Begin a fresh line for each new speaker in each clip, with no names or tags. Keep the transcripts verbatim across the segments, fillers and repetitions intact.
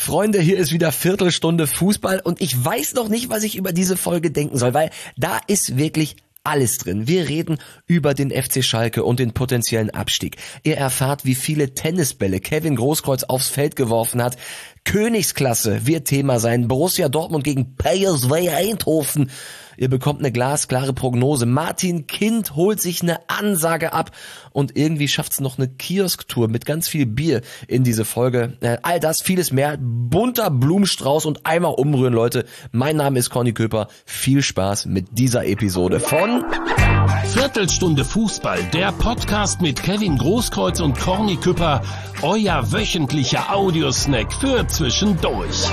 Freunde, hier ist wieder Viertelstunde Fußball und ich weiß noch nicht, was ich über diese Folge denken soll, weil da ist wirklich alles drin. Wir reden über den F C Schalke und den potenziellen Abstieg. Ihr erfahrt, wie viele Tennisbälle Kevin Großkreuz aufs Feld geworfen hat. Königsklasse wird Thema sein. Borussia Dortmund gegen P S V Eindhoven. Ihr bekommt eine glasklare Prognose. Martin Kind holt sich eine Ansage ab und irgendwie schafft's noch eine Kiosktour mit ganz viel Bier in diese Folge. All das, vieles mehr. Bunter Blumenstrauß und einmal umrühren, Leute. Mein Name ist Corny Köper. Viel Spaß mit dieser Episode von
Viertelstunde Fußball, der Podcast mit Kevin Großkreuz und Corny Köper. Euer wöchentlicher Audiosnack für zwischendurch.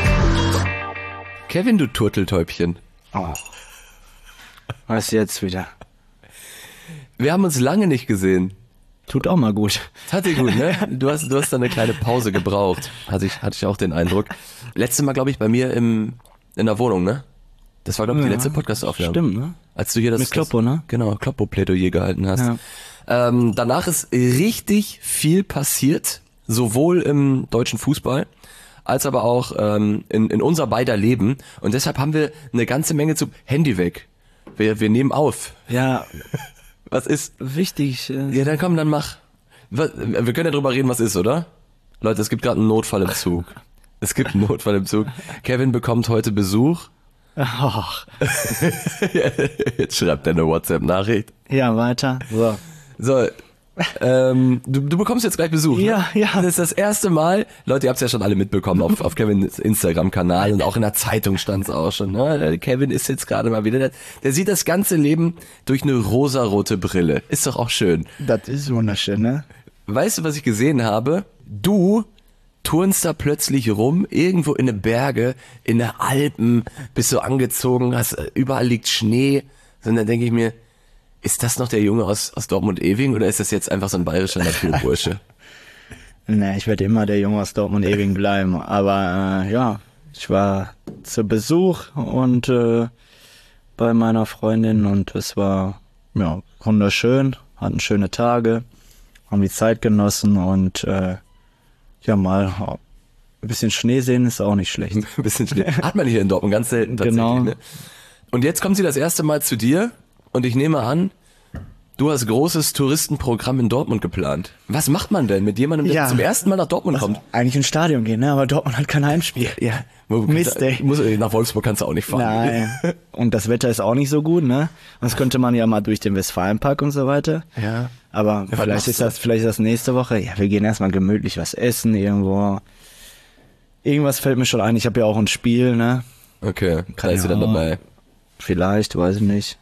Kevin, du Turteltäubchen.
Oh. Was jetzt wieder?
Wir haben uns lange nicht gesehen.
Tut auch mal gut.
Tat dir gut, ne? Du hast, du hast da eine kleine Pause gebraucht. Hatte ich, hatte ich auch den Eindruck. Letztes Mal, glaube ich, bei mir im, in der Wohnung, ne? Das war, glaube ich, ja, die letzte Podcast-Aufnahme.
Stimmt, ne?
Als du hier das,
mit Kloppo, ne?
Genau, Kloppo-Plädoyer gehalten hast. Ja. Ähm, danach ist richtig viel passiert, sowohl im deutschen Fußball, als aber auch ähm, in, in unser beider Leben. Und deshalb haben wir eine ganze Menge zu... Handy weg. Wir, wir nehmen auf.
Ja.
Was ist?
Wichtig. Äh
ja, dann komm, dann mach. Wir können ja drüber reden, was ist, oder? Leute, es gibt gerade einen Notfall im Zug. Es gibt einen Notfall im Zug. Kevin bekommt heute Besuch.
Ach.
Jetzt schreibt er eine WhatsApp-Nachricht.
Ja, weiter. So.
So. Ähm, du, du bekommst jetzt gleich Besuch.
Ja,
ne?
ja.
Das ist das erste Mal. Leute, ihr habt es ja schon alle mitbekommen auf, auf Kevins Instagram-Kanal und auch in der Zeitung stand es auch schon. Ne? Kevin ist jetzt gerade mal wieder. Der, der sieht das ganze Leben durch eine rosarote Brille. Ist doch auch schön.
Das ist wunderschön, ne?
Weißt du, was ich gesehen habe? Du turnst da plötzlich rum, irgendwo in den Berge, in den Alpen, bist so angezogen, hast, überall liegt Schnee. Und dann denke ich mir, ist das noch der Junge aus, aus Dortmund-Ewing oder ist das jetzt einfach so ein bayerischer Naturbursche?
Ne, ich werde immer der Junge aus Dortmund-Ewing bleiben. Aber äh, ja, ich war zu Besuch und äh, bei meiner Freundin und es war ja wunderschön, hatten schöne Tage, haben die Zeit genossen und äh, ja mal ein bisschen Schnee sehen ist auch nicht schlecht.
Ein bisschen Schnee. Hat man hier in Dortmund ganz selten tatsächlich.
Genau.
Ne? Und jetzt kommt sie das erste Mal zu dir. Und ich nehme an, du hast großes Touristenprogramm in Dortmund geplant. Was macht man denn mit jemandem, der
ja.
zum ersten Mal nach Dortmund kommt?
Eigentlich ins Stadion gehen, ne? Aber Dortmund hat kein Heimspiel.
Ja.
Mist, ey.
Muss, nach Wolfsburg kannst du auch nicht fahren.
Nein. Und das Wetter ist auch nicht so gut, ne? Das könnte man ja mal durch den Westfalenpark und so weiter.
Ja.
Aber ja, vielleicht ist das, vielleicht ist das nächste Woche. Ja, wir gehen erstmal gemütlich was essen irgendwo. Irgendwas fällt mir schon ein. Ich habe ja auch ein Spiel, ne?
Okay. Kann da ist sie dann dabei.
Vielleicht, weiß ich nicht.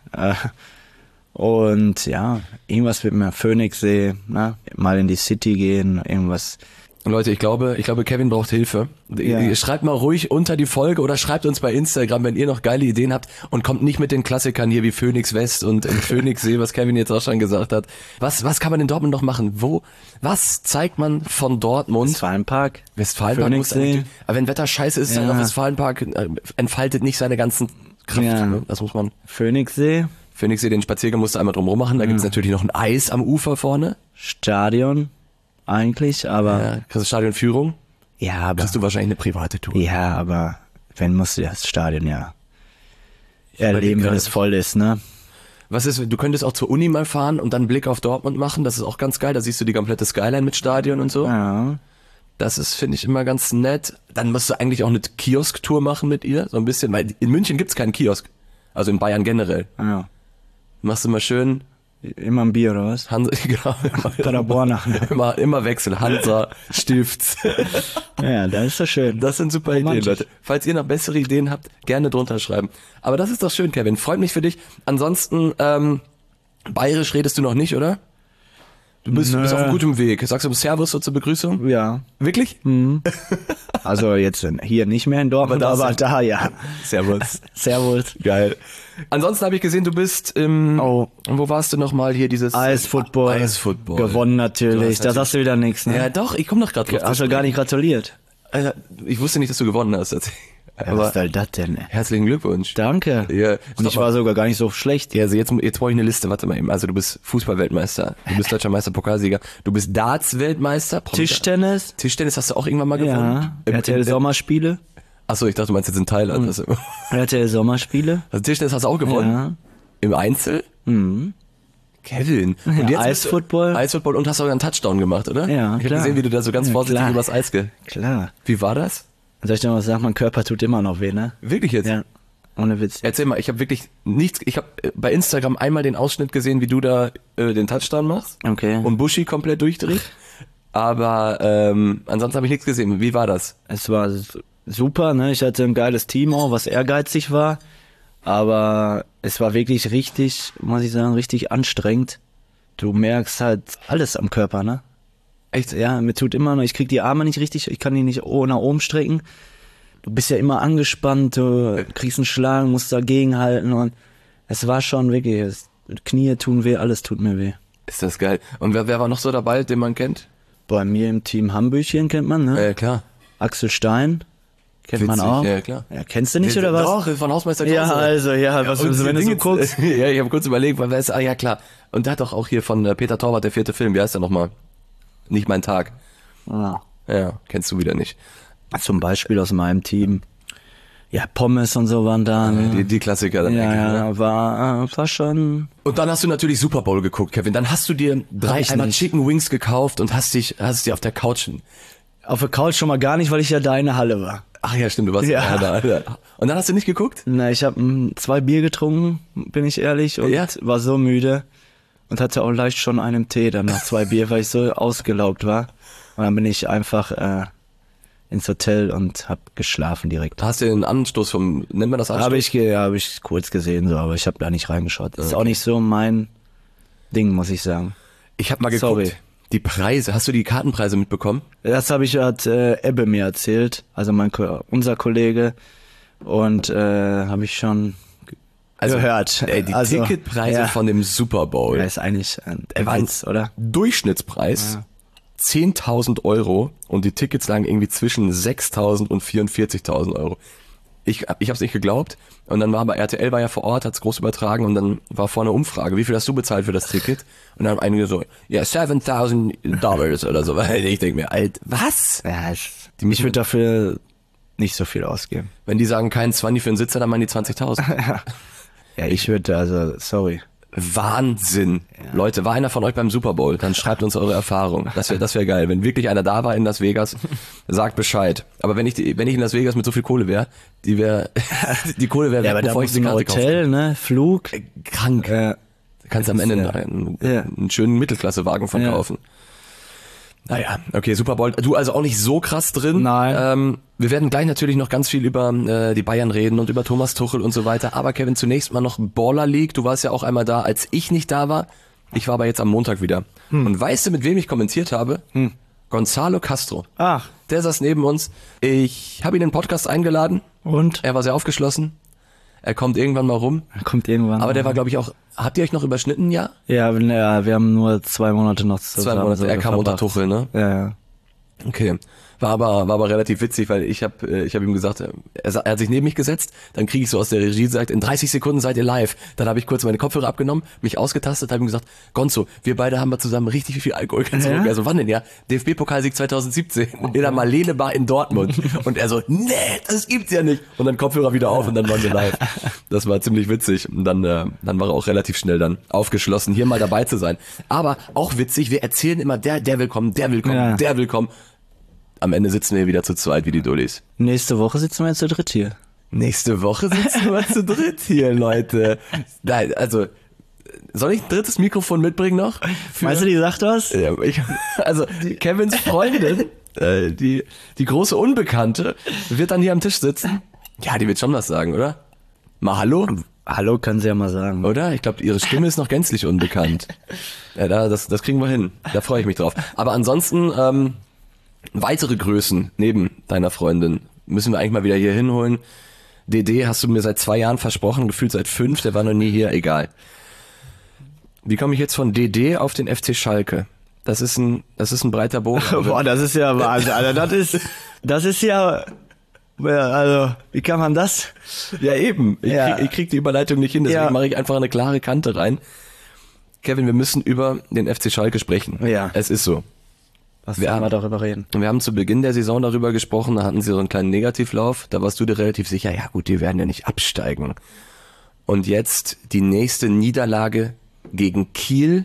Und ja, irgendwas mit mir, Phoenixsee, ne? Mal in die City gehen, irgendwas.
Leute, ich glaube, ich glaube, Kevin braucht Hilfe. Ja. Schreibt mal ruhig unter die Folge oder schreibt uns bei Instagram, wenn ihr noch geile Ideen habt und kommt nicht mit den Klassikern hier wie Phoenix West und Phoenixsee, was Kevin jetzt auch schon gesagt hat. Was, was kann man in Dortmund noch machen? Wo, was zeigt man von Dortmund?
Westfalenpark.
Westfalenpark muss eigentlich, aber wenn Wetter scheiße ist, ja. Dann auf Westfalenpark äh, entfaltet nicht seine ganzen Kraft.
Ja.
Ne? Das muss man.
Phoenixsee.
Phoenixsee, den Spaziergang musst du einmal drum machen. Da ja. Gibt's natürlich noch ein Eis am Ufer vorne.
Stadion. Eigentlich, aber...
Ja, kriegst du Stadionführung?
Ja, aber...
Kriegst du wahrscheinlich eine private Tour.
Ja, aber wenn musst du das Stadion ja erleben, wenn es voll ist, ne?
Was ist, du könntest auch zur Uni mal fahren und dann einen Blick auf Dortmund machen, das ist auch ganz geil, da siehst du die komplette Skyline mit Stadion und so.
Ja.
Das ist, finde ich, immer ganz nett. Dann musst du eigentlich auch eine Kiosk-Tour machen mit ihr, so ein bisschen, weil in München gibt's keinen Kiosk. Also in Bayern generell.
Ja.
Machst du mal schön...
Immer ein Bier, oder was?
Hansa, genau.
Paderborn.
immer, immer Wechsel. Hansa, Stift.
Ja, das ist doch schön.
Das sind super Ideen, Leute. Falls ihr noch bessere Ideen habt, gerne drunter schreiben. Aber das ist doch schön, Kevin. Freut mich für dich. Ansonsten, ähm, bayerisch redest du noch nicht, oder? Du bist, du bist auf einem guten Weg. Sagst du Servus so zur Begrüßung?
Ja.
Wirklich?
Mhm. Also jetzt hier nicht mehr in Dortmund, aber, aber da ja.
Servus.
Servus.
Geil. Ansonsten habe ich gesehen, du bist im...
Oh.
Wo warst du nochmal hier, dieses...
Eisfootball.
Eisfootball.
Gewonnen natürlich.
Da
sagst du wieder nichts, ne?
Ja doch, ich komme doch gerade drauf.
Hast du gar nicht gratuliert?
Alter, ich wusste nicht, dass du gewonnen hast.
Ja,
Aber
was soll das denn? Ey?
herzlichen Glückwunsch.
Danke.
Ja,
Und ich war sogar gar nicht so schlecht.
Ja, also jetzt, jetzt brauche ich eine Liste, warte mal eben. Also du bist Fußball-Weltmeister, du bist Deutscher Meister, Pokalsieger, du bist Darts-Weltmeister.
Tischtennis?
Tischtennis hast du auch irgendwann mal gewonnen?
Ja.
Im,
R T L
im,
Sommerspiele?
Achso, ich dachte, du meinst jetzt in Thailand. Also,
R T L Sommerspiele?
also Tischtennis hast du auch gewonnen?
Ja.
Im Einzel?
Mhm.
Kevin. Und
Ja,
jetzt
Eisfootball?
Eisfootball und hast sogar einen Touchdown gemacht, oder?
Ja,
Ich habe
klar.
gesehen, wie du da so ganz
Ja,
vorsichtig
klar.
übers Eis ge...
Klar.
Wie war das?
Soll ich dir mal sagen, mein Körper tut immer noch weh, ne?
Wirklich jetzt?
Ja. Ohne Witz.
Erzähl mal, ich habe wirklich nichts, ich habe bei Instagram einmal den Ausschnitt gesehen, wie du da äh, den Touchdown machst
Okay.
und Bushi komplett durchdreht, aber ähm, ansonsten habe ich nichts gesehen. Wie war das?
Es war s- super, ne? Ich hatte ein geiles Team auch, was ehrgeizig war. Aber es war wirklich richtig, muss ich sagen, richtig anstrengend. Du merkst halt alles am Körper, ne?
Echt?
Ja, mir tut immer noch, ich krieg die Arme nicht richtig, ich kann die nicht o- nach oben strecken. Du bist ja immer angespannt, du kriegst einen Schlag, musst dagegenhalten und es war schon wirklich, es, Knie tun weh, alles tut mir weh.
Ist das geil. Und wer, wer war noch so dabei, den man kennt?
Bei mir im Team Hambüchen kennt man, ne?
Äh, klar.
Axel Stein, kennt man
Witzig,
auch.
ja, klar.
Ja, kennst du nicht, oder was?
Doch, von Hausmeister
Ja,
Krause.
also, ja, was,
Und
wenn du
die
so
Dinge-
guckst.
Ja, ich habe kurz überlegt, weil wer ist, ah ja klar. Und der hat doch auch hier von äh, Peter Torwart, der vierte Film, wie heißt der nochmal? Nicht mein Tag.
Ja.
Ja, kennst du wieder nicht.
Zum Beispiel aus meinem Team. Ja, Pommes und so waren da. Ne?
Die, die Klassiker dann.
ja,
eigentlich, ne?
ja, war, äh, war schon.
Und dann hast du natürlich Super Bowl geguckt, Kevin. Dann hast du dir drei
ich
einmal
nicht.
Chicken Wings gekauft und hast dich, hast es dir auf der Couch.
Auf der Couch schon mal gar nicht, weil ich ja da in der Halle war.
Ach ja, stimmt, du warst
Ja.
ja. da, da. Und dann hast du nicht geguckt?
Na, ich habe zwei Bier getrunken, bin ich ehrlich, und
Ja.
war so müde und hatte auch leicht schon einen Tee dann nach zwei Bier, weil ich so ausgelaugt war. Und dann bin ich einfach äh, ins Hotel und hab geschlafen direkt.
Hast du den Anstoß vom, nennt man das Anstoß?
Habe ich, ge- hab ich kurz gesehen, so, aber ich habe da nicht reingeschaut. Das ist auch nicht so mein Ding, muss ich sagen.
Ich habe mal geguckt.
Sorry.
Die Preise, hast du die Kartenpreise mitbekommen?
Das habe ich, hat äh, Ebbe mir erzählt, also mein Ko- unser Kollege, und äh, habe ich schon ge- gehört.
Ey, die
Also,
Ticketpreise
ja.
von dem Super Bowl.
Ja, ist eigentlich ein
Er war ein
Witz, oder?
Durchschnittspreis zehntausend Euro und die Tickets lagen irgendwie zwischen sechstausend und vierundvierzigtausend Euro. Ich, ich habe es nicht geglaubt und dann war aber R T L war ja vor Ort, hat's groß übertragen und dann war vorne eine Umfrage, wie viel hast du bezahlt für das Ticket? Und dann haben einige so, ja, seventausend Dollars oder so. Ich denke mir, alt, was?
Ja, ich,
Die müssen-
ich würde dafür nicht so viel ausgeben.
Wenn die sagen, kein zwanzig für einen Sitzer, dann meinen die zwanzigtausend.
Ja, ich würde, also, sorry.
Wahnsinn. Leute, war einer von euch beim Super Bowl? Dann schreibt uns eure Erfahrung. Das wäre das wär geil. Wenn wirklich einer da war in Las Vegas, sagt Bescheid. Aber wenn ich die, wenn ich in Las Vegas mit so viel Kohle wäre, die wäre, die Kohle wäre,
Ja, aber da
bevor ich
muss
die
ein
Karte kaufe.
Hotel, ne, Flug.
Krank.
Ja.
Du kannst am Ende
ja.
einen,
Ja.
einen schönen Mittelklassewagen verkaufen. Naja, okay, Super Bowl. Du also auch nicht so krass drin.
Nein.
Ähm, wir werden gleich natürlich noch ganz viel über äh, die Bayern reden und über Thomas Tuchel und so weiter. Aber Kevin, zunächst mal noch Baller League. Du warst ja auch einmal da, als ich nicht da war. Ich war aber jetzt am Montag wieder.
Hm.
Und weißt du, mit wem ich kommentiert habe? Gonzalo Castro.
Ach,
Der saß neben uns. Ich habe ihn in den Podcast eingeladen.
und?
Er war sehr aufgeschlossen. Er kommt irgendwann mal rum.
Er kommt irgendwann.
Aber der war, glaube ich, auch... Habt ihr euch noch überschnitten, ja?
Ja, wir- ja, wir haben nur zwei Monate noch zusammen.
Zwei Monate.
so
Er kam unter
verbracht.
Tuchel, ne?
Ja, ja.
Okay. War aber, war aber relativ witzig, weil ich habe äh, ich hab ihm gesagt, äh, er, sa- er hat sich neben mich gesetzt, dann kriege ich so aus der Regie gesagt, in dreißig Sekunden seid ihr live. Dann habe ich kurz meine Kopfhörer abgenommen, mich ausgetastet, habe ihm gesagt, Gonzo, wir beide haben mal zusammen richtig viel Alkohol getrunken.
Ja?
Also wann denn ja? D F B-Pokalsieg zwanzig siebzehn in der Marlene Bar in Dortmund. Und er so, nee, das gibt's ja nicht. Und dann Kopfhörer wieder auf und dann waren wir live. Das war ziemlich witzig. Und dann, äh, dann war er auch relativ schnell dann aufgeschlossen, hier mal dabei zu sein. Aber auch witzig, wir erzählen immer, der, der will kommen, der will kommen,
Ja.
der will kommen. Am Ende sitzen wir wieder zu zweit wie die Dullis.
Nächste Woche sitzen wir jetzt zu dritt hier.
Nächste Woche sitzen wir zu dritt hier, Leute. Nein, also, soll ich ein drittes Mikrofon mitbringen noch? Für-
Meinst du, die sagt was?
Ja, ich, also, Kevins Freundin, äh, die, die große Unbekannte, wird dann hier am Tisch sitzen. Ja, die wird schon was sagen, oder? Mal hallo?
Hallo, kann sie ja mal sagen.
Oder? Ich glaube, ihre Stimme ist noch gänzlich unbekannt. Ja, da, das, das kriegen wir hin. Da freue ich mich drauf. Aber ansonsten, ähm, weitere Größen neben deiner Freundin müssen wir eigentlich mal wieder hier hinholen. D D hast du mir seit zwei Jahren versprochen, gefühlt seit fünf, der war noch nie hier, egal. Wie komme ich jetzt von D D auf den F C Schalke? Das ist ein, das ist ein breiter Bogen.
Boah, das ist ja Wahnsinn. Also das ist, das ist ja, also wie kann man das?
Ja eben, ich,
Ja.
Krieg, ich krieg die Überleitung nicht hin, deswegen
Ja.
mache ich einfach eine klare Kante rein. Kevin, wir müssen über den F C Schalke sprechen.
Ja.
Es ist so.
Was
Wir
wir
haben-
wir darüber reden?
Wir haben zu Beginn der Saison darüber gesprochen, da hatten sie so einen kleinen Negativlauf, da warst du dir relativ sicher, ja gut, die werden ja nicht absteigen. Und jetzt die nächste Niederlage gegen Kiel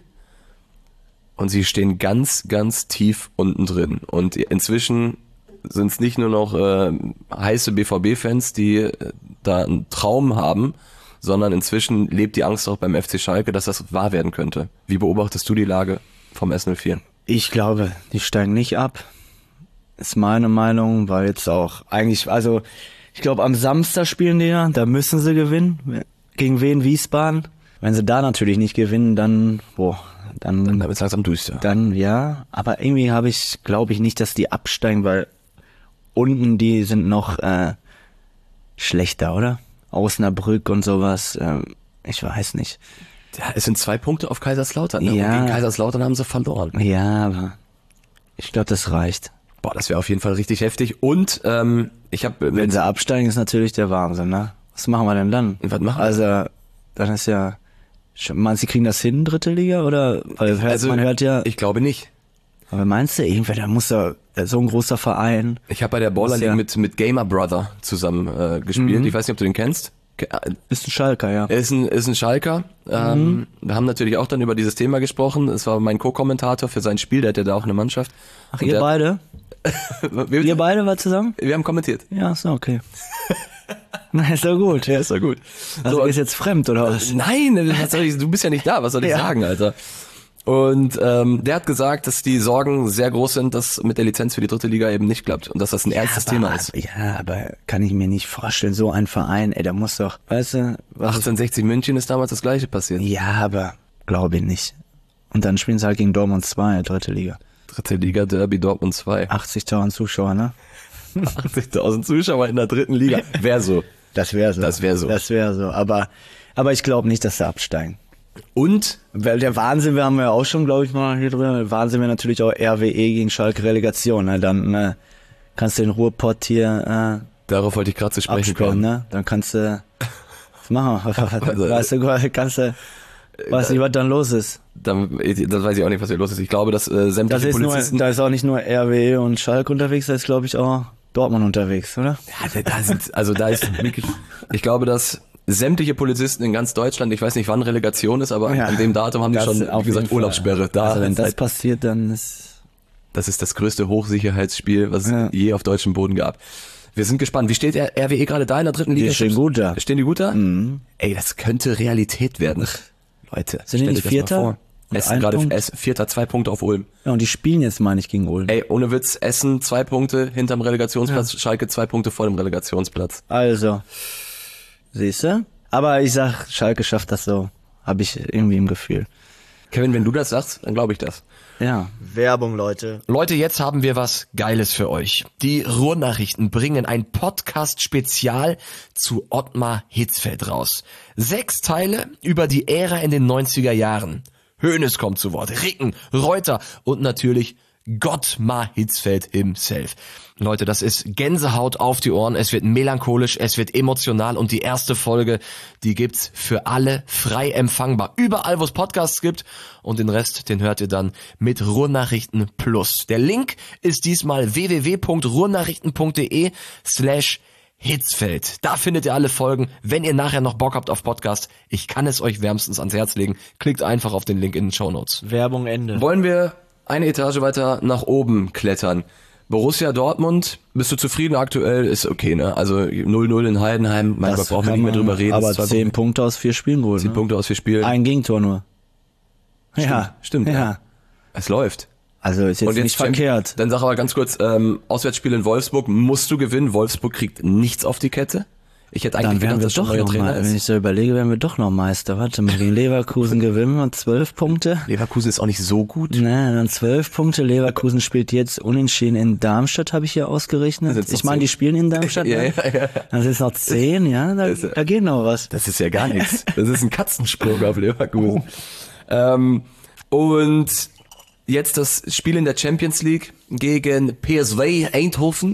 und sie stehen ganz, ganz tief unten drin. Und inzwischen sind es nicht nur noch äh, heiße B V B-Fans, die äh, da einen Traum haben, sondern inzwischen lebt die Angst auch beim F C Schalke, dass das wahr werden könnte. Wie beobachtest du die Lage vom S null vier?
Ich glaube, die steigen nicht ab. Ist meine Meinung, weil jetzt auch eigentlich, also ich glaube am Samstag spielen die ja, da müssen sie gewinnen. Gegen wen? Wiesbaden. Wenn sie da natürlich nicht gewinnen, dann, boah, dann,
Dann wird es langsam düster.
dann ja. Aber irgendwie habe ich, glaube ich nicht, dass die absteigen, weil unten die sind noch äh, schlechter, oder? Osnabrück und sowas. Ähm, ich weiß nicht.
Ja, es sind zwei Punkte auf Kaiserslautern. Ne?
Ja.
Und gegen Kaiserslautern haben sie verloren.
Ja, aber ich glaube, das reicht.
Boah, das wäre auf jeden Fall richtig heftig. Und ähm, ich habe
Wenn sie absteigen, ist natürlich der Wahnsinn, ne? Was machen wir denn dann?
Was machen wir?
Also, dann ist ja, meinst du, sie kriegen das hin, dritte Liga, oder? Weil hört,
also
man hört ja,
ich glaube nicht.
aber meinst du, irgendwer, da muss da, so ein großer Verein.
Ich habe bei der Baller
Ist
League
ja-
mit mit Gamer Brother zusammen äh, gespielt. Ich weiß nicht, ob du den kennst. Ke- äh,
Ist ein Schalker, ja.
Er ist ein, ist ein Schalker. Ähm, wir haben natürlich auch dann über dieses Thema gesprochen. Es war mein Co-Kommentator für sein Spiel, der hat ja da auch eine Mannschaft.
Ach,
Und
ihr
der,
beide?
wir,
Ihr beide war zusammen?
wir haben kommentiert.
Ja, ist doch okay. Na, ist doch gut.
Ja, ist doch gut.
Also, ist jetzt fremd, oder was?
Nein, was soll ich, du bist ja nicht da, was soll ich
Ja.
sagen, Alter? Und ähm, der hat gesagt, dass die Sorgen sehr groß sind, dass mit der Lizenz für die dritte Liga eben nicht klappt und dass das ein ernstes
aber,
Thema ist.
Ja, aber kann ich mir nicht vorstellen, so ein Verein, ey, da muss doch, weißt du, was
achtzehnhundertsechzig München ist damals das gleiche passiert.
Ja, aber glaube ich nicht. Und dann spielen sie halt gegen Dortmund zwei, dritte Liga.
Dritte Liga Derby Dortmund zwei.
achtzigtausend Zuschauer, ne?
achtzigtausend Zuschauer in der dritten Liga. Wär so.
Das wäre so.
Das wär so.
Das wäre so. Aber, aber ich glaube nicht, dass sie absteigen.
Und
Weil der Wahnsinn, wir haben ja auch schon, glaube ich, mal hier drüber, Wahnsinn wäre natürlich auch R W E gegen Schalke Relegation. Ne? Dann äh, kannst du den Ruhrpott hier
darauf wollte ich gerade zu
äh,
sprechen
abspielen,
kommen.
ne? Dann kannst du, was machen wir?
Also,
weißt du, kannst du, weiß nicht, was dann los ist.
Dann, das weiß ich auch nicht, was hier los ist. Ich glaube, dass äh, sämtliche
Das ist nur,
Polizisten...
da ist auch nicht nur R W E und Schalke unterwegs, da ist, glaube ich, auch Dortmund unterwegs, oder?
Ja, da, da sind, also da ist wirklich, ich glaube, dass sämtliche Polizisten in ganz Deutschland, ich weiß nicht, wann Relegation ist, aber
Ja.
an dem Datum haben die
Das
schon,
auf
wie gesagt,
jeden Fall.
Urlaubssperre. Da,
Also wenn das
seit-
passiert, dann ist...
das ist das größte Hochsicherheitsspiel, was
Ja.
es je auf deutschem Boden gab. Wir sind gespannt. Wie steht R W E gerade da in der dritten Liga?
Die stehen gut da.
Stehen die gut da?
Mhm.
Ey, das könnte Realität werden. Leute,
Sind die
stellt
nicht
euch das mal
Vierter?
vor.
Und
Essen
ein
gerade
Punkt?
S, Vierter, zwei Punkte auf Ulm.
Ja, und die spielen jetzt, meine ich, gegen Ulm.
Ey, ohne Witz, Essen zwei Punkte hinterm Relegationsplatz, Schalke zwei Punkte vor dem Relegationsplatz.
Also, siehst du? Aber ich sag, Schalke schafft das so. Habe ich irgendwie im Gefühl.
Kevin, wenn du das sagst, dann glaube ich das.
Ja. Werbung, Leute.
Leute, jetzt haben wir was Geiles für euch. Die Ruhrnachrichten bringen ein Podcast-Spezial zu Ottmar Hitzfeld raus. Sechs Teile über die Ära in den neunziger Jahren. Hoeneß kommt zu Wort, Ricken, Reuter und natürlich Gottmar Hitzfeld himself. Leute, das ist Gänsehaut auf die Ohren, es wird melancholisch, es wird emotional und die erste Folge, die gibt's für alle frei empfangbar. Überall, wo es Podcasts gibt und den Rest, den hört ihr dann mit Ruhrnachrichten Plus. Der Link ist diesmal w w w punkt ruhrnachrichten punkt de slash Hitzfeld. Da findet ihr alle Folgen. Wenn ihr nachher noch Bock habt auf Podcast, ich kann es euch wärmstens ans Herz legen. Klickt einfach auf den Link in den Shownotes.
Werbung Ende.
Wollen wir eine Etage weiter nach oben klettern? Borussia Dortmund, bist du zufrieden aktuell? Ist okay, ne? Also null null in Heidenheim, mein Gott, brauchen wir nicht mehr drüber reden.
Aber
Es ist zwei
zehn Punkte aus vier Spielen geholt.
zehn
Ne?
Punkte aus vier Spielen.
Ein Gegentor nur. Ja,
stimmt,
Ja.
ja. Es läuft.
Also ist jetzt, nicht
Champ-
verkehrt.
Dann sag aber ganz kurz, ähm, Auswärtsspiel in Wolfsburg, musst du gewinnen. Wolfsburg kriegt nichts auf die Kette. Ich hätte eigentlich
Dann wären
gedacht,
wir
dass schon
doch
neuer
noch
Trainer
mal, wenn
ist.
ich so überlege, wären wir doch noch Meister. Warte mal, gegen Leverkusen gewinnen wir zwölf Punkte.
Leverkusen ist auch nicht so gut.
Ne, dann zwölf Punkte. Leverkusen spielt jetzt unentschieden in Darmstadt, habe ich hier ausgerechnet.
sind's noch
Ich meine, die
zehn.
spielen in Darmstadt.
Ja,
ne?
ja, ja.
Dann sind es noch zehn, ja, da, da geht noch was.
Das ist ja gar nichts. Das ist ein Katzensprung auf Leverkusen. Ähm, und jetzt das Spiel in der Champions League gegen P S V Eindhoven.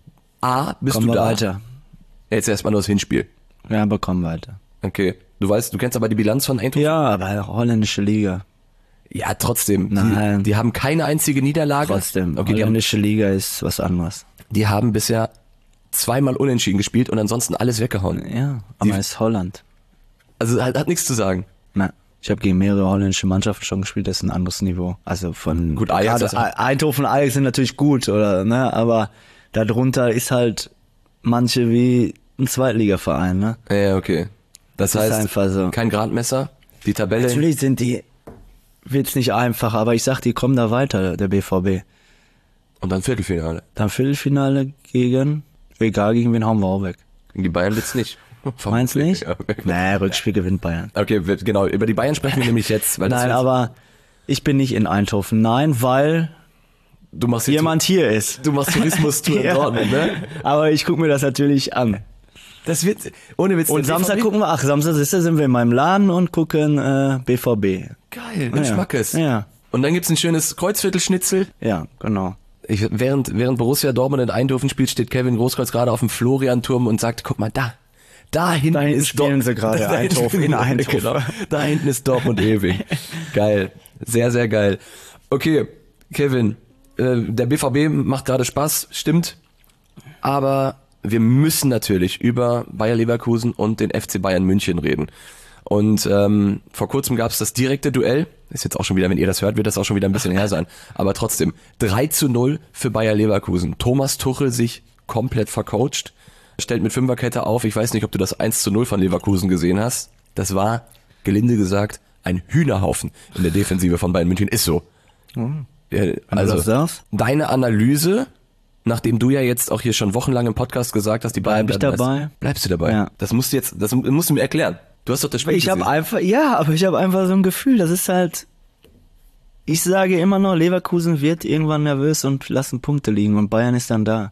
A, bist
Kommen
du
wir
da?
weiter.
Jetzt erstmal nur das Hinspiel.
Ja, aber kommen weiter.
Okay. Du weißt, du kennst aber die Bilanz von Eindhoven?
Ja, aber holländische Liga.
Ja, trotzdem.
Nein.
Die, die haben keine einzige Niederlage.
Trotzdem.
Okay, die haben,
Holländische Liga ist was anderes.
die haben bisher zweimal unentschieden gespielt und ansonsten alles weggehauen.
Ja, aber
Die-
es ist Holland.
Also hat, hat nichts zu sagen.
Na, ich habe gegen mehrere holländische Mannschaften schon gespielt, das ist ein anderes Niveau. Also von
Gut, Ajax
gerade
ist-
E- Eindhoven und Ajax sind natürlich gut, oder ne? Aber darunter ist halt manche wie ein Zweitligaverein, ne?
Ja, okay. Das,
Das ist
heißt,
einfach so.
kein Gradmesser, die Tabelle.
Natürlich sind die, wird's nicht einfach, aber ich sag, die kommen da weiter, der B V B.
Und dann Viertelfinale.
Dann Viertelfinale gegen, egal gegen wen hauen wir auch weg.
Gegen die Bayern wird's nicht.
Meinst du nicht?
Ja, okay.
Nee, Rückspiel gewinnt Bayern.
Okay, wir- genau. Über die Bayern sprechen wir nämlich jetzt. Weil das
Nein,
wird-
aber ich bin nicht in Eindhoven. Nein, weil
du machst jetzt,
jemand hier ist.
du machst Tourismus-Tour
Ja.
in Dortmund, ne?
Aber ich gucke mir das natürlich an.
Das wird, ohne Witz.
Und
der
Samstag
B V B
gucken wir, ach, Samstag ist, sind wir in meinem Laden und gucken äh, B V B.
Geil,
Ja.
ein Schmackes.
Ja.
Und dann gibt's ein schönes Kreuzviertelschnitzel.
Ja, genau.
Ich, während, während Borussia Dortmund in Eindhoven spielt, steht Kevin Großkreuz gerade auf dem Florianturm und sagt, guck mal, da, da hinten
Da hinten
ist
spielen sie gerade
da hinten
Eindhoven,
spielen
in
sie-
Eindhoven.
Genau, da hinten ist Dortmund ewig. Geil, sehr, sehr geil. Okay, Kevin, äh, der B V B macht gerade Spaß, stimmt, aber wir müssen natürlich über Bayer Leverkusen und den F C Bayern München reden. Und ähm, vor kurzem gab es das direkte Duell. Ist jetzt auch schon wieder, wenn ihr das hört, wird das auch schon wieder ein bisschen her sein. Aber trotzdem, drei zu null für Bayer Leverkusen. Thomas Tuchel sich komplett vercoacht, stellt mit Fünferkette auf. Ich weiß nicht, ob du das eins zu null von Leverkusen gesehen hast. Das war, gelinde gesagt, ein Hühnerhaufen in der Defensive von Bayern München. Ist so. Ja, also,
das sagst?
deine Analyse, nachdem du ja jetzt auch hier schon wochenlang im Podcast gesagt hast, die Bayern
Bleib ich
bleiben
dabei?
Meister. Bleibst du dabei?
Ja.
Das musst du jetzt, das musst du mir erklären. Du hast doch das Spiel
Ich habe
gesehen.
einfach, ja, aber ich habe einfach so ein Gefühl, das ist halt, ich sage immer noch, Leverkusen wird irgendwann nervös und lassen Punkte liegen und Bayern ist dann da.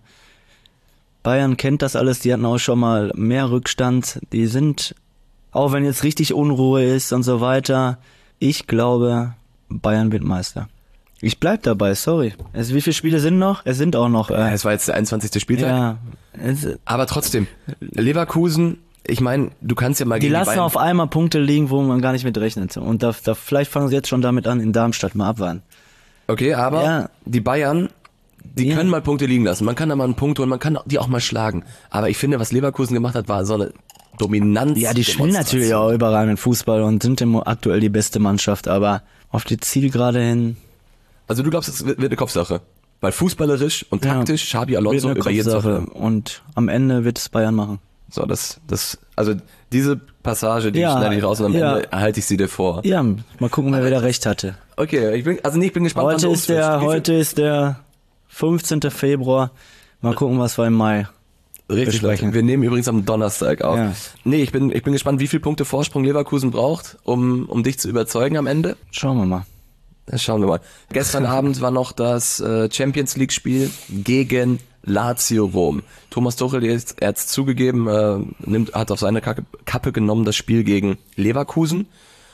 Bayern kennt das alles, die hatten auch schon mal mehr Rückstand, die sind, auch wenn jetzt richtig Unruhe ist und so weiter, ich glaube, Bayern wird Meister. Ich bleib dabei, sorry. Es, wie viele Spiele sind noch? Es sind auch noch,
Ja,
äh,
es war jetzt der einundzwanzigste Spieltag.
ja, es,
Aber trotzdem, Leverkusen, ich meine, du kannst ja mal
die
gegen
lassen
Bayern,
auf einmal Punkte liegen, wo man gar nicht mit rechnet. Und da, da vielleicht fangen sie jetzt schon damit an, in Darmstadt mal abwarten.
Okay, aber
Ja.
die Bayern, die
Ja.
können mal Punkte liegen lassen. Man kann da mal einen Punkt holen, man kann die auch mal schlagen. Aber ich finde, was Leverkusen gemacht hat, war so eine Dominanz.
Ja, die spielen natürlich auch überragend Fußball und sind im, aktuell die beste Mannschaft, aber auf die Zielgerade hin
Also du glaubst, es wird wird eine Kopfsache. Weil fußballerisch und
Ja.
taktisch Xabi
wird
Alonso
eine
über jeden
Kopfsache.
Sache.
Und am Ende wird es Bayern machen.
So, das, das, also diese Passage, die
Ja,
schneide ich raus und am
ja.
Ende halte ich sie dir vor.
Ja, mal gucken, wer wieder recht hatte.
Okay, ich bin, also nee, ich bin gespannt. wann
Heute
du
ist der,
umswitcht. Wie viel-
heute ist der fünfzehnten Februar. Mal gucken, was wir im Mai.
Richtig,
besprechen.
wir nehmen übrigens am Donnerstag auf.
Ja.
Nee, ich bin, ich bin gespannt, wie viele Punkte Vorsprung Leverkusen braucht, um, um dich zu überzeugen am Ende.
Schauen wir mal.
Das schauen wir mal. Gestern Abend war noch das äh, Champions League Spiel gegen Lazio Rom. Thomas Tuchel, er ist- er hat's zugegeben, äh, nimmt, hat auf seine Kappe, Kappe genommen das Spiel gegen Leverkusen.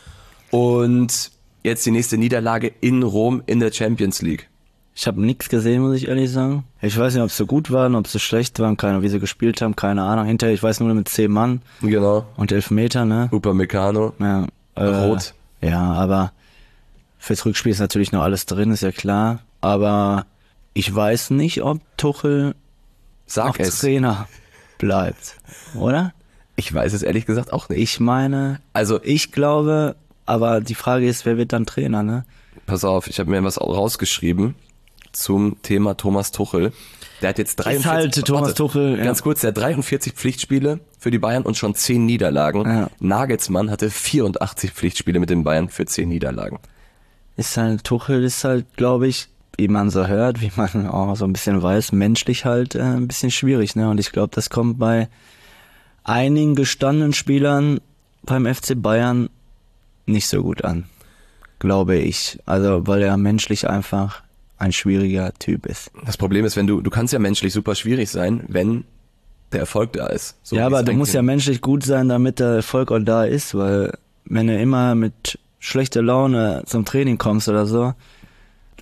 Und jetzt die nächste Niederlage in Rom in der Champions League.
Ich habe nichts gesehen, muss ich ehrlich sagen. Ich weiß nicht, ob sie gut waren, ob sie schlecht waren, keine, wie sie gespielt haben, keine Ahnung. Hinterher, ich weiß nur mit zehn Mann
Genau.
und Elfmeter, ne?
Upamecano.
Ja, äh,
Rot.
Ja, aber fürs Rückspiel ist natürlich noch alles drin, ist ja klar. Aber ich weiß nicht, ob Tuchel
Sag
auch
es.
Trainer bleibt, oder?
Ich weiß es ehrlich gesagt auch nicht.
Ich meine,
Also,
ich glaube, aber die Frage ist, wer wird dann Trainer, ne?
pass auf, ich habe mir was rausgeschrieben zum Thema Thomas Tuchel. Der hat jetzt dreiundvierzig,
halt Thomas
warte,
Tuchel, ja.
ganz kurz, der hat dreiundvierzig Pflichtspiele für die Bayern und schon zehn Niederlagen.
Ja.
Nagelsmann hatte vierundachtzig Pflichtspiele mit den Bayern für zehn Niederlagen.
Ist halt, Tuchel ist halt, glaube ich, wie man so hört, wie man auch so ein bisschen weiß, menschlich halt äh, ein bisschen schwierig, ne? Und ich glaube, das kommt bei einigen gestandenen Spielern beim F C Bayern nicht so gut an. Glaube ich. Also, weil er menschlich einfach ein schwieriger Typ ist.
Das Problem ist, wenn du, du kannst ja menschlich super schwierig sein, wenn der Erfolg da ist. So
ja,
wie
aber
es
du
eigentlich-
musst ja menschlich gut sein, damit der Erfolg auch da ist, weil wenn du immer mit schlechter Laune zum Training kommst oder so,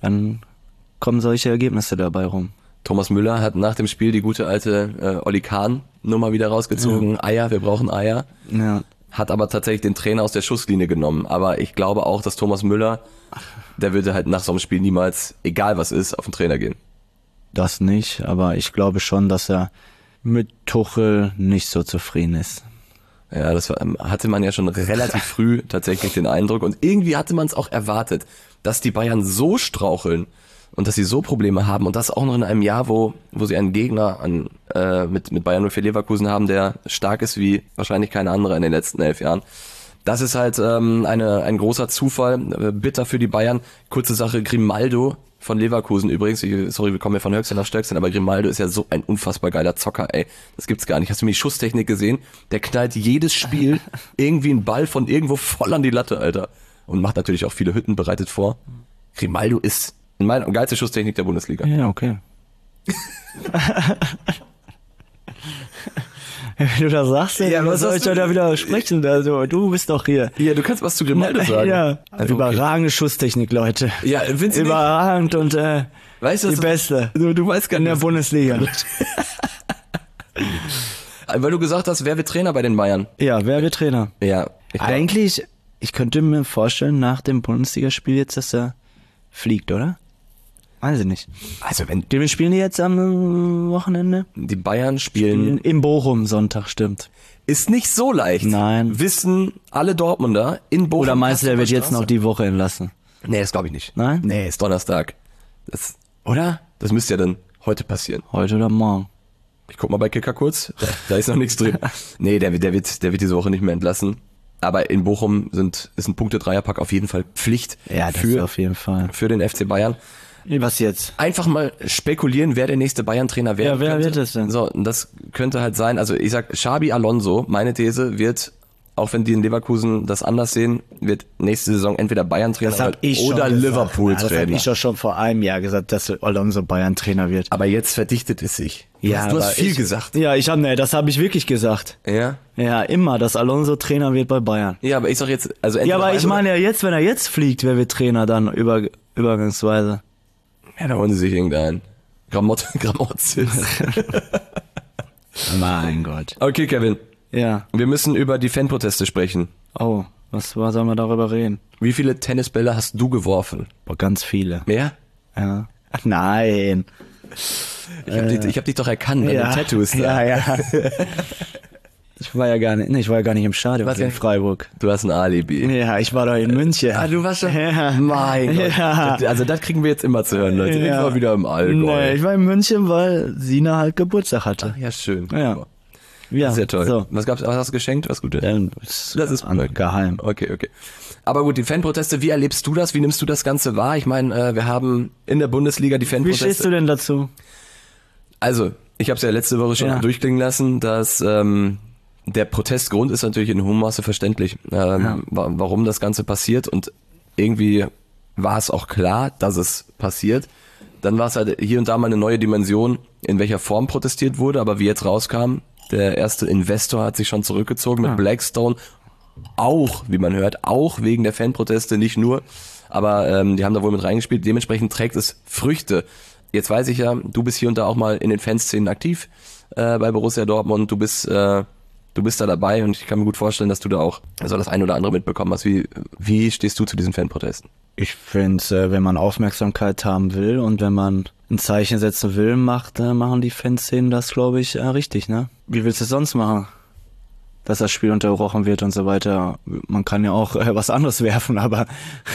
dann kommen solche Ergebnisse dabei rum.
Thomas Müller hat nach dem Spiel die gute alte äh, Olli Kahn-Nummer wieder rausgezogen. Ja. Eier, wir brauchen Eier.
Ja.
Hat aber tatsächlich den Trainer aus der Schusslinie genommen. Aber ich glaube auch, dass Thomas Müller, der würde halt nach so einem Spiel niemals, egal was ist, auf den Trainer gehen.
Das nicht, aber ich glaube schon, dass er mit Tuchel nicht so zufrieden ist.
Ja, das war, hatte man ja schon relativ früh tatsächlich den Eindruck. Und irgendwie hatte man es auch erwartet, dass die Bayern so straucheln und dass sie so Probleme haben und das auch noch in einem Jahr, wo wo sie einen Gegner an äh, mit mit Bayern null vier Leverkusen haben, der stark ist wie wahrscheinlich kein anderer in den letzten elf Jahren. Das ist halt ähm, eine ein großer Zufall, äh, bitter für die Bayern. Kurze Sache, Grimaldo von Leverkusen übrigens, ich, sorry, wir kommen ja von Höchstchen auf Stöckchen, aber Grimaldo ist ja so ein unfassbar geiler Zocker, ey. Das gibt's gar nicht. Hast du mir die Schusstechnik gesehen? Der knallt jedes Spiel irgendwie einen Ball von irgendwo voll an die Latte, Alter. Und macht natürlich auch viele Hütten, bereitet vor. Grimaldo ist in meiner geilste Schusstechnik der Bundesliga.
Ja, okay. Wenn du das sagst, ja, was soll ich da wieder sprechen? Also, du bist doch hier.
Ja, du kannst was zu Grimaldo sagen.
Ja,
also,
überragende okay. Schusstechnik, Leute.
Ja, findest du
überragend und äh,
weißt du,
die beste.
Du, du weißt gar nicht.
In der Bundesliga.
Weil du gesagt hast, wer wird Trainer bei den Bayern?
Ja, wer wird Trainer?
Ja.
Ich Eigentlich, ich könnte mir vorstellen, nach dem Bundesligaspiel jetzt, dass er fliegt, oder? Weiß ich nicht.
Also wenn
wir spielen die jetzt am Wochenende?
Die Bayern spielen, spielen
in Bochum Sonntag, stimmt.
Ist nicht so leicht.
Nein.
Wissen alle Dortmunder in Bochum.
Oder meinst du, der wird jetzt noch die Woche entlassen?
Nee, das glaube ich nicht.
Nein?
Nee, ist Donnerstag. Das, oder? Das müsste ja dann heute passieren.
Heute oder morgen.
Ich guck mal bei Kicker kurz. Da, da ist noch nichts drin. Nee, der, der wird, der wird diese Woche nicht mehr entlassen. Aber in Bochum sind, ist ein Punkte-Dreierpack auf jeden Fall Pflicht.
Ja, das
für,
ist auf jeden Fall.
Für den F C Bayern.
Was jetzt?
Einfach mal spekulieren, wer der nächste Bayern-Trainer werden
Ja, wer
könnte.
wird das denn?
So, das könnte halt sein, also ich sag, Xabi Alonso, meine These, wird, auch wenn die in Leverkusen das anders sehen, wird nächste Saison entweder Bayern-Trainer oder Liverpool-Trainer.
Das habe ich doch schon vor einem Jahr gesagt, dass Alonso Bayern-Trainer wird.
Aber jetzt verdichtet es sich.
Ja,
du hast viel
ich,
gesagt.
Ja, ich hab, nee, das habe ich wirklich gesagt.
Ja?
Ja, immer, dass Alonso Trainer wird bei Bayern.
Ja, aber ich sag jetzt, also
Ja, aber ich meine ja jetzt, wenn er jetzt fliegt, wer wird Trainer dann über, übergangsweise?
Ja, da holen sie sich irgendeinen. Gramott, Gramotzis.
Mein Gott.
Okay, Kevin.
Ja.
Wir müssen über die Fanproteste sprechen.
Oh, was was soll man darüber reden?
Wie viele Tennisbälle hast du geworfen?
Boah, ganz viele.
Mehr?
Ja. Nein.
Ich hab, äh, dich, ich hab dich doch erkannt, bei
ja.
den Tattoos da.
Ja, ja. Ich war ja gar nicht, nee, ich war ja gar nicht im Stadion
Was
in Freiburg.
Du hast ein Alibi.
Ja, ich war da in München.
Ah, du warst schon?
Ja.
Mein Gott.
Ja.
Also das kriegen wir jetzt immer zu hören, Leute.
Ja.
Ich war wieder im Allgäu.
Nee, ich war in München, weil Sina halt Geburtstag hatte.
Ach, ja, schön.
Ja. Ja,
sehr toll.
So.
Was gab's, was hast du geschenkt? Was Gutes?
Ja,
das ist
an, geheim.
Okay, okay. Aber gut, die Fanproteste, wie erlebst du das? Wie nimmst du das Ganze wahr? Ich meine, äh, wir haben in der Bundesliga die Fanproteste.
Wie stehst du denn dazu?
Also, ich habe es ja letzte Woche schon
ja.
durchklingen lassen, dass ähm, der Protestgrund ist natürlich in hohem Maße verständlich, ähm,
ja.
wa- warum das Ganze passiert, und irgendwie war es auch klar, dass es passiert. Dann war es halt hier und da mal eine neue Dimension, in welcher Form protestiert wurde, aber wie jetzt rauskam, der erste Investor hat sich schon zurückgezogen mit
ja.
Blackstone, auch, wie man hört, auch wegen der Fanproteste, nicht nur, aber ähm, die haben da wohl mit reingespielt, dementsprechend trägt es Früchte. Jetzt weiß ich ja, du bist hier und da auch mal in den Fanszenen aktiv äh, bei Borussia Dortmund, du bist äh, du bist da dabei, und ich kann mir gut vorstellen, dass du da auch also das ein oder andere mitbekommen hast. Wie, wie stehst du zu diesen Fanprotesten?
Ich finde, äh, wenn man Aufmerksamkeit haben will und wenn man ein Zeichen setzen will, macht, äh, machen die Fanszenen das, glaube ich, äh, richtig, ne? Wie willst du es sonst machen? Dass das Spiel unterbrochen wird und so weiter. Man kann ja auch äh, was anderes werfen, aber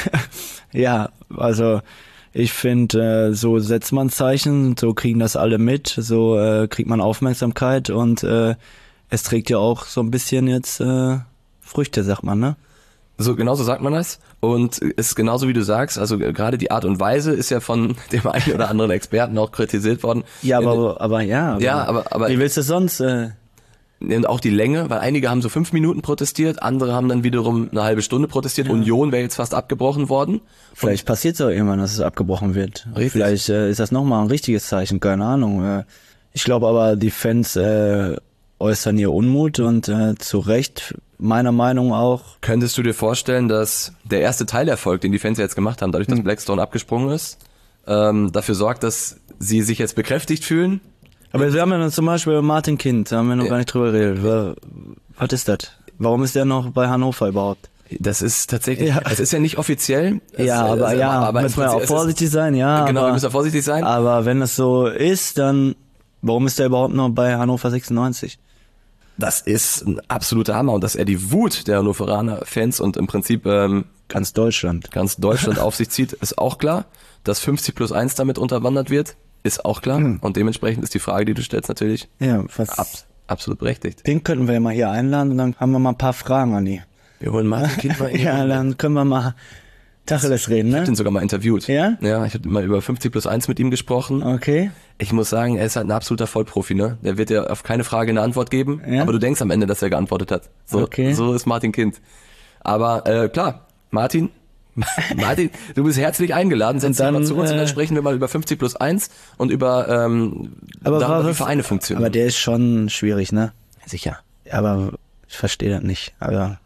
ja, also ich finde, äh, so setzt man Zeichen, so kriegen das alle mit, so äh, kriegt man Aufmerksamkeit, und äh, es trägt ja auch so ein bisschen jetzt äh, Früchte, sagt man, ne?
So, genauso sagt man das, und es ist genauso wie du sagst, also gerade die Art und Weise ist ja von dem einen oder anderen Experten auch kritisiert worden.
Ja, aber, aber ja. Aber
ja, aber, aber
wie willst du sonst? Äh
Und auch die Länge, weil einige haben so fünf Minuten protestiert, andere haben dann wiederum eine halbe Stunde protestiert. Ja. Union wäre jetzt fast abgebrochen worden.
Vielleicht passiert es auch irgendwann, dass es abgebrochen wird. Richtig. Vielleicht äh, ist das nochmal ein richtiges Zeichen, keine Ahnung. Äh, ich glaube aber, die Fans äh, äußern ihr Unmut, und äh, zu Recht, meiner Meinung auch.
Könntest du dir vorstellen, dass der erste Teilerfolg, den die Fans jetzt gemacht haben, dadurch, dass hm. Blackstone abgesprungen ist, ähm, dafür sorgt, dass sie sich jetzt bekräftigt fühlen.
Aber wir haben ja dann zum Beispiel Martin Kind, da haben wir noch
Ja.
gar nicht drüber geredet. Was ist das? Warum ist der noch bei Hannover überhaupt?
Das ist tatsächlich,
Ja.
es ist ja nicht offiziell. Es,
ja, aber
es,
ja,
aber
müssen wir ja auch
es ist-
vorsichtig sein, ja.
Genau,
aber,
wir müssen ja vorsichtig sein.
Aber wenn das so ist, dann warum ist der überhaupt noch bei Hannover sechsundneunzig?
Das ist ein absoluter Hammer und dass er die Wut der Hannoveraner Fans und im Prinzip ähm,
Ganz Deutschland.
ganz Deutschland auf sich zieht, ist auch klar. Dass fünfzig plus eins damit unterwandert wird, ist auch klar.
Hm.
Und dementsprechend ist die Frage, die du stellst, natürlich
Ja, was,
ab, absolut berechtigt.
den könnten wir ja mal hier einladen und dann haben wir mal ein paar Fragen an die.
Wir holen Martin Kind mal in.
Ja, dann können wir mal Tacheles reden,
Ich hab
ne?
den sogar mal interviewt.
Ja?
Ja, ich habe mal über fünfzig plus eins mit ihm gesprochen.
Okay.
Ich muss sagen, er ist halt ein absoluter Vollprofi, ne? Der wird dir auf keine Frage eine Antwort geben,
Ja?
aber du denkst am Ende, dass er geantwortet hat. So,
Okay.
so ist Martin Kind. Aber äh, klar, Martin, Martin, du bist herzlich eingeladen, setz dich
dann,
mal zu uns und dann
äh,
sprechen wir mal über fünfzig plus eins und über ähm,
Aber
darüber, wie
was-
Vereine funktionieren.
Aber der ist schon schwierig, ne?
Sicher.
Aber ich verstehe das nicht. Aber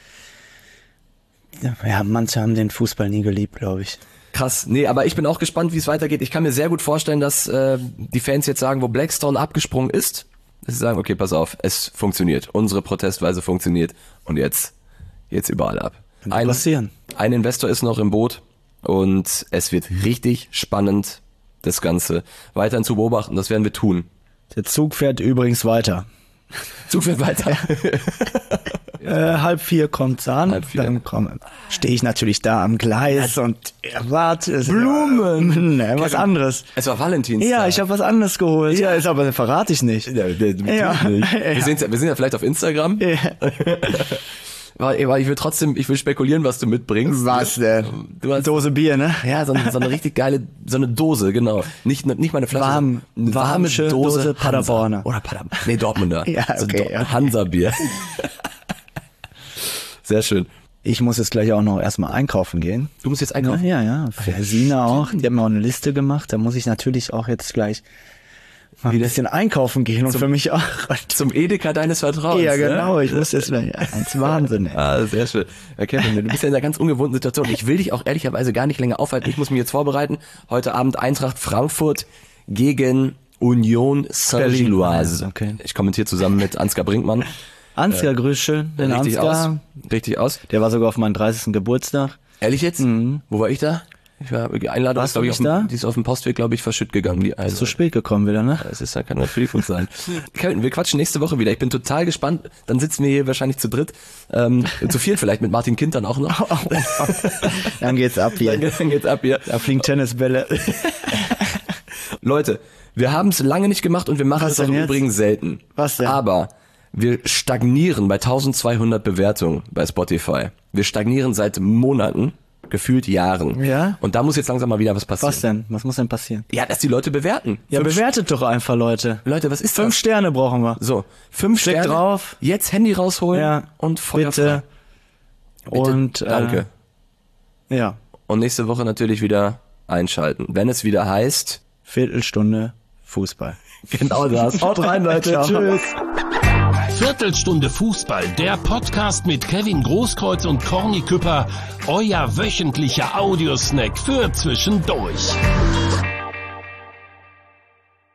ja, manche haben den Fußball nie geliebt, glaube ich.
Krass. Nee, aber ich bin auch gespannt, wie es weitergeht. Ich kann mir sehr gut vorstellen, dass äh, die Fans jetzt sagen, wo Blackstone abgesprungen ist, dass sie sagen, okay, pass auf, es funktioniert. Unsere Protestweise funktioniert. Und jetzt, jetzt überall ab.
Könnte passieren.
Ein Investor ist noch im Boot und es wird richtig spannend, das Ganze weiterhin zu beobachten. Das werden wir tun.
Der Zug fährt übrigens weiter.
Zug fährt weiter.
Äh, halb vier kommt's an,
Halb vier.
dann komm, stehe ich natürlich da am Gleis und erwarte Blumen. Ne, was anderes.
Es war Valentinstag.
Ja, ich habe was anderes geholt. Ja, ist aber verrate ich nicht.
Ja, wir, wir,
Ja.
nicht.
Ja.
Wir, sind, wir sind ja vielleicht auf Instagram.
Ja.
Weil, weil ich will trotzdem, ich will spekulieren, was du mitbringst.
Was denn?
Du hast
Dose Bier, ne?
Ja, so, eine- so eine richtig geile, so eine Dose, genau. Nicht, ne- nicht mal eine Flasche.
Warm-
sondern eine
warme Dose Paderborner.
Hansa. Oder Paderborn. Nee, Dortmunder.
Ja,
So
okay,
Do-
okay.
Hansa-Bier. Sehr schön.
Ich muss jetzt gleich auch noch erstmal einkaufen gehen.
Du musst jetzt
Ja,
einkaufen.
ja, ja. Für Sina auch. Die haben mir auch eine Liste gemacht. Da muss ich natürlich auch jetzt gleich mal ein bisschen einkaufen gehen und für mich auch.
Zum Edeka deines Vertrauens.
Ja,
ne?
genau. Ich muss jetzt gleich eins Wahnsinn. Ey.
Ah, sehr schön. Ja, Kevin, du bist ja in einer ganz ungewohnten Situation. Ich will dich auch ehrlicherweise gar nicht länger aufhalten. Ich muss mich jetzt vorbereiten. Heute Abend Eintracht Frankfurt gegen Union Saint-Gilloise.
Okay.
Ich kommentiere zusammen mit Ansgar Brinkmann.
Ansgar, grüß schön. Den
Richtig
Ansgar.
aus. Richtig aus.
Der war sogar auf meinem dreißigsten Geburtstag.
Ehrlich jetzt? Wo war ich da? Ich war, die Einladung
Warst
ist, glaube
du
ich, auf
nicht
dem,
da?
die ist auf dem Postweg, glaube ich, verschütt gegangen. Die
Ist zu spät gekommen wieder, ne?
Es ist ja keine Verbriefung sein. Kevin, wir quatschen nächste Woche wieder. Ich bin total gespannt. Dann sitzen wir hier wahrscheinlich zu dritt. Ähm, zu viel vielleicht mit Martin Kind dann auch noch.
Dann geht's ab hier.
Dann, dann geht's ab hier.
Da fliegen Tennisbälle.
Leute, wir haben es lange nicht gemacht und wir machen
Was
es auch
denn
im
jetzt?
Übrigen selten.
Was denn?
Aber wir stagnieren bei zwölfhundert Bewertungen bei Spotify. Wir stagnieren seit Monaten, gefühlt Jahren.
Ja?
Und da muss jetzt langsam mal wieder was passieren.
Was denn? Was muss denn passieren?
Ja, dass die Leute bewerten.
Ja,
Fünf
bewertet doch einfach, Leute.
Leute, was ist
Fünf
das?
Sterne brauchen wir.
So, fünf
Klick
Sterne.
drauf.
Jetzt Handy rausholen
Ja.
und Feuer
Bitte.
frei. Bitte.
Und, äh,
Danke.
Ja.
Und nächste Woche natürlich wieder einschalten, wenn es wieder heißt.
Viertelstunde Fußball.
Genau das. Haut rein, Leute.
Ciao.
Tschüss.
Viertelstunde Fußball, der Podcast mit Kevin Großkreuz und Corny Küpper, euer wöchentlicher Audiosnack für zwischendurch.